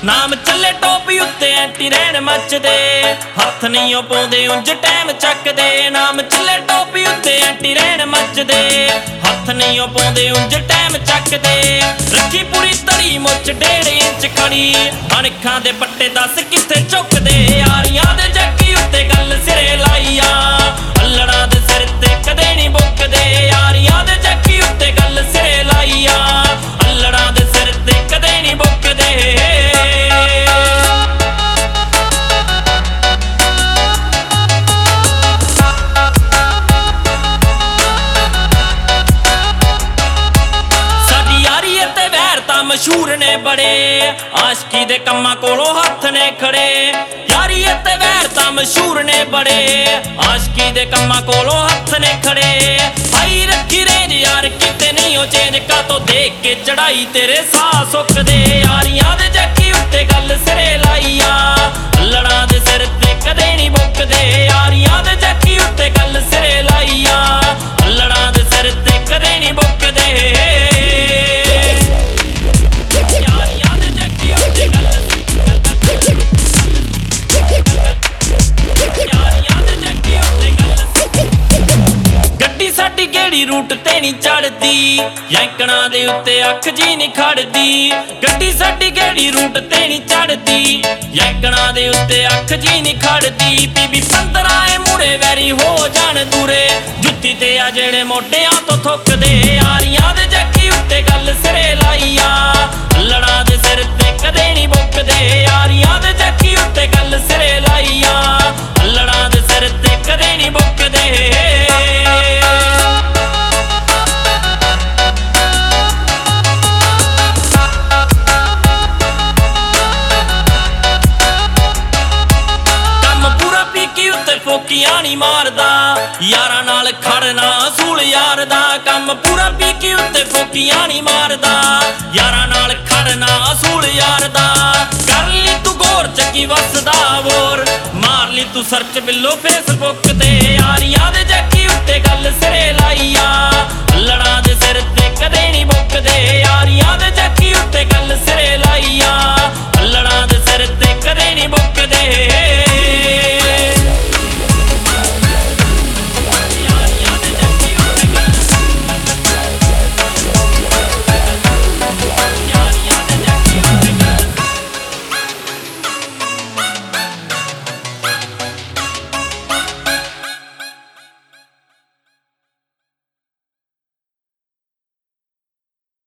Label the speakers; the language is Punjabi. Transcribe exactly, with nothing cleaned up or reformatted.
Speaker 1: ਨਾਮ ਚੱਲੇ ਟੋਪੀ ਉੱਤੇ ਐਂਟੀ ਰਹਿਣ ਮੱਚਦੇ ਹੱਥ ਨਹੀਂ ਉਹ ਪਾਉਂਦੇ ਉਂਝ ਟਾਈਮ ਚੱਕਦੇ ਨਾਮ ਚੱਲੇ ਟੋਪੀ ਉੱਤੇ ਐਂਟੀ ਰਹਿਣ ਮੱਚਦੇ ਹੱਥ ਨਹੀਂ ਉਹ ਪਾਉਂਦੇ ਉਂਝ ਟਾਈਮ ਚੱਕਦੇ ਰੱਖੀ ਪੂਰੀ ਤਰੀ ਮੁੱਚ ਡੇਢ ਇੰਚ ਖੜੀ ਅਣਖਾਂ ਦੇ ਪੱਟੇ ਦੱਸ ਕਿੱਥੇ ਝੁਕਦੇ ਯਾਰੀਆਂ ਦੇ ਜੱਗੀ ਉੱਤੇ ਗੱਲ ਸਿਰੇ ਲਾਈ ਆ ਅੱਲੜਾਂ ਦੇ ਸਿਰ ਤੇ ਕਦੇ ਨਹੀਂ ਬੁੱਕਦੇ ਯਾਰੀਆਂ ਦੇ ਜੱਗੀ ਉੱਤੇ ਗੱਲ ਸਿਰੇ ਲਾਈ ਆ ਅੱਲੜਾਂ ਦੇ ਸਿਰ ਤੇ ਕਦੇ ਨਹੀਂ ਬੁੱਕਦੇ ਮਸ਼ਹੂਰ ਨੇ ਬੜੇ ਆਸ਼ਕੀ ਦੇ ਕੰਮਾਂ ਕੋਲੋਂ ਹੱਥ ਨੇ ਖੜੇ ਯਾਰੀ ਤੇ ਵੈਰ ਤਾਂ ਮਸ਼ਹੂਰ ਨੇ ਬੜੇ ਆਸ਼ਕੀ ਦੇ ਕੰਮਾਂ ਕੋਲੋਂ ਹੱਥ ਨੇ ਖੜੇ ਭਾਈ ਰੱਖੀ ਰੇਂਜ ਯਾਰ ਕਿਤੇ ਨਹੀਂ ਉਹ ਚੇਂਜ ਕਾ ਤੋਂ ਦੇਖ ਕੇ ਚੜਾਈ ਤੇਰੇ ਸਾਹ ਸੁੱਕਦੇ ਯਾਰੀਆਂ ਦੇ ਜੱਗੀ ਉੱਤੇ ਗੱਲ ਸਿਰੇ ਲਾਈ ਆ ਲੜਾਂ ਦੇ ਸਿਰ ਤੇ ਕਦੇ ਨਹੀਂ ਬੁੱਕਦੇ ਯਾਰੀਆਂ ਦੇ ਜੱਗੀ ਉੱਤੇ ਗੱਲ ਸਿਰੇ ਲਾਈ ਆ ਲੜਾਂ ਦੇ ਸਿਰ ਤੇ ਕਦੇ ਨਹੀਂ ਬੁੱਕਦੇ ਰੂਟ ਤੇ ਨਹੀਂ ਚੜਦੀ ਯੈਂਕਣਾ ਦੇ ਉੱਤੇ ਅੱਖ ਜੀ ਨਹੀਂ ਖੜਦੀ ਗੱਡੀ ਸਾਡੀ ਗੇੜੀ ਰੂਟ ਤੇ ਨਹੀਂ ਚੜਦੀ ਯੈਂਕਣਾ ਦੇ ਉੱਤੇ ਅੱਖ ਜੀ ਨਹੀਂ ਖੜਦੀ ਪੀਬੀ ਪੰਦਰਾਂ ਏ ਮੂਰੇ ਵੈਰੀ ਹੋ ਜਾਣ ਦੂਰੇ ਜੁੱਤੀ ਤੇ ਆ ਜਿਹੜੇ ਮੋਢਿਆਂ ਤੋਂ ਥੁੱਕਦੇ ਯਾਰੀਆਂ ਦੇ ਜੱਗੀ ਉੱਤੇ ਗੱਲ ਸਿਰੇ ਲਾਈ ਆ ਲੜਾਂ ਦੇ ਸਿਰ ਤੇ ਕਦੇ ਨਹੀਂ ਬੁੱਕਦੇ ਯਾਰੀਆਂ ਦੇ ਜੱਗੀ ਉੱਤੇ ਗੱਲ ਸਿਰੇ ਲਾਈ ਆ ਲੜਾਂ ਦੇ ਸਿਰ ਤੇ ਕਦੇ ਨਹੀਂ ਬੁੱਕਦੇ ਫੋਕੀਆਂ ਨੀ ਮਾਰਦਾ ਯਾਰਾਂ ਨਾਲ ਖੜਨਾ ਅਸੂਲ ਯਾਰ ਦਾ ਕੰਮ ਪੂਰਾ ਪੀ ਕੇ ਉੱਤੇ ਫੋਕੀਆਂ ਨੀ ਮਾਰਦਾ ਯਾਰਾਂ ਨਾਲ ਖੜਨਾ ਅਸੂਲ ਯਾਰ ਦਾ ਕਰ ਲਈ ਤੂੰ ਗੌਰ ਚੱਕੀ ਵਸਦਾ ਵੋਰ ਮਾਰ ਲਈ ਤੂੰ ਸਰਚ ਬਿੱਲੋ ਫੇਸਬੁੱਕ ਤੇ ਯਾਰੀਆਂ ਦੇ ਜੱਗੀ ਉੱਤੇ ਗੱਲ ਸਿਰੇ